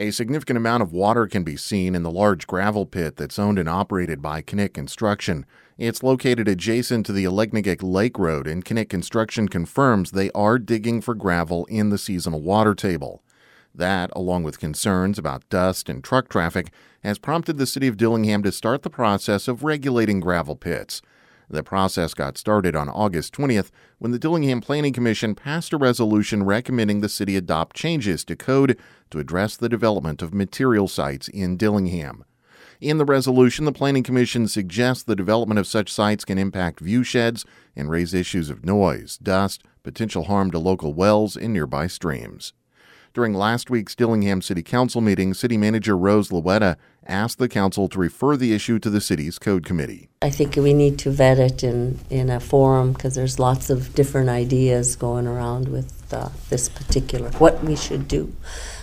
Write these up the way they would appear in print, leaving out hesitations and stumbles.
A significant amount of water can be seen in the large gravel pit that's owned and operated by Knick Construction. It's located adjacent to the Aleknagik Lake Road, and Knick Construction confirms they are digging for gravel in the seasonal water table. That, along with concerns about dust and truck traffic, has prompted the City of Dillingham to start the process of regulating gravel pits. The process got started on August 20th when the Dillingham Planning Commission passed a resolution recommending the city adopt changes to code to address the development of material sites in Dillingham. In the resolution, the Planning Commission suggests the development of such sites can impact view sheds and raise issues of noise, dust, potential harm to local wells and nearby streams. During last week's Dillingham City Council meeting, City Manager Rose Luetta asked the council to refer the issue to the city's code committee. I think we need to vet it in a forum because there's lots of different ideas going around with this particular, what we should do.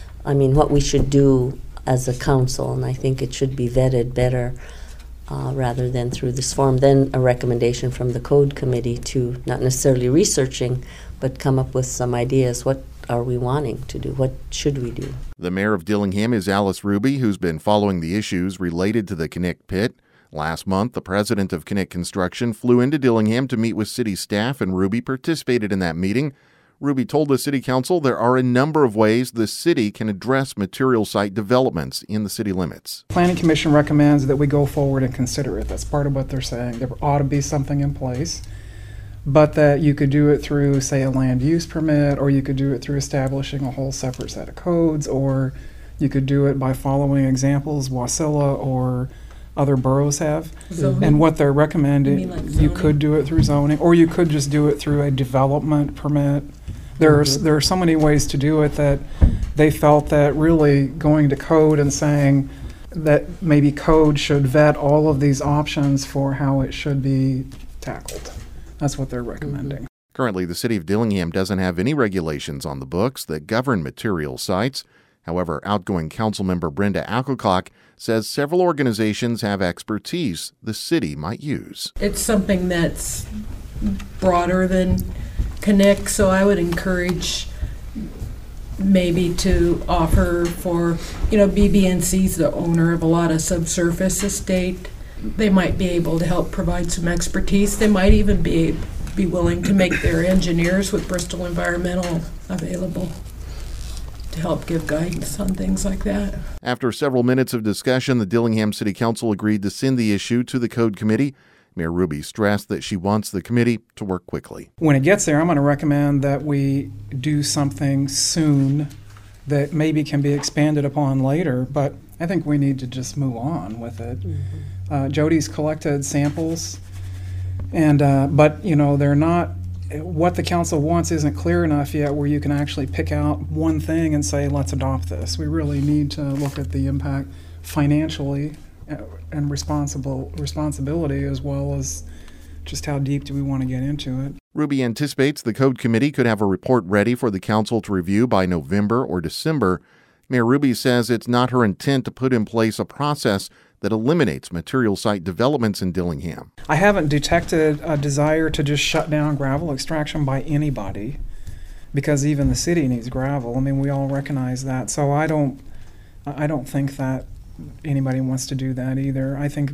What we should do as a council, and I think it should be vetted better rather than through this forum. Then a recommendation from the code committee to not necessarily researching, but come up with some ideas. What are we wanting to do? What should we do? The mayor of Dillingham is Alice Ruby, who's been following the issues related to the Knick pit. Last month, the president of Knick Construction flew into Dillingham to meet with city staff, and Ruby participated in that meeting. Ruby told the city council there are a number of ways the city can address material site developments in the city limits. Planning Commission recommends that we go forward and consider it. That's part of what they're saying. There ought to be something in place, but that you could do it through, say, a land use permit, or you could do it through establishing a whole separate set of codes, or you could do it by following examples Wasilla or other boroughs have. Zoning. And what they're recommending, like you could do it through zoning, or you could just do it through a development permit. There are so many ways to do it that they felt that really going to code and saying that maybe code should vet all of these options for how it should be tackled. That's what they're recommending. Currently, the City of Dillingham doesn't have any regulations on the books that govern material sites. However, outgoing councilmember Brenda Alcock says several organizations have expertise the city might use. It's something that's broader than Knick, so I would encourage maybe to offer for, BB&C's the owner of a lot of subsurface estate. They might be able to help provide some expertise. They might even be willing to make their engineers with Bristol Environmental available to help give guidance on things like that. After several minutes of discussion, the Dillingham City Council agreed to send the issue to the Code Committee. Mayor Ruby stressed that she wants the committee to work quickly. When it gets there, I'm going to recommend that we do something soon that maybe can be expanded upon later, but I think we need to just move on with it. Jody's collected samples, and but they're not. What the council wants isn't clear enough yet where you can actually pick out one thing and say, let's adopt this. We really need to look at the impact financially and responsibility, as well as just how deep do we want to get into it. Ruby anticipates the Code Committee could have a report ready for the council to review by November or December. Mayor Ruby says it's not her intent to put in place a process that eliminates material site developments in Dillingham. I haven't detected a desire to just shut down gravel extraction by anybody, because even the city needs gravel. We all recognize that. So I don't think that anybody wants to do that either. I think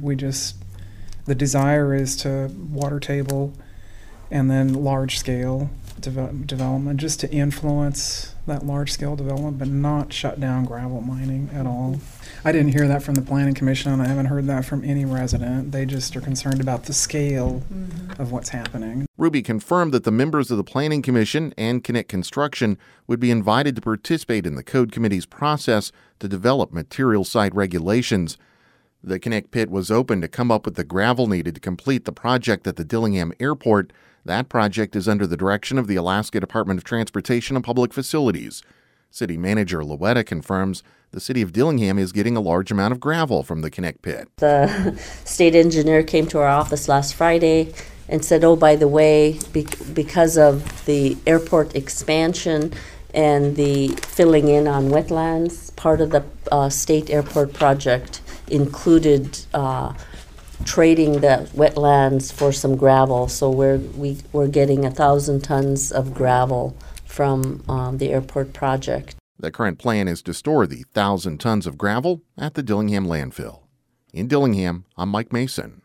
the desire is to water table and then large scale development, just to influence that large scale development, but not shut down gravel mining at all. I didn't hear that from the Planning Commission, and I haven't heard that from any resident. They just are concerned about the scale of what's happening. Ruby confirmed that the members of the Planning Commission and Knick Construction would be invited to participate in the Code Committee's process to develop material site regulations. The Knick pit was open to come up with the gravel needed to complete the project at the Dillingham Airport. That project is under the direction of the Alaska Department of Transportation and Public Facilities. City Manager Luetta confirms the City of Dillingham is getting a large amount of gravel from the Knick pit. The state engineer came to our office last Friday and said, oh, by the way, because of the airport expansion and the filling in on wetlands, part of the state airport project included trading the wetlands for some gravel. So we're getting 1,000 tons of gravel from the airport project. The current plan is to store the 1,000 tons of gravel at the Dillingham landfill. In Dillingham, I'm Mike Mason.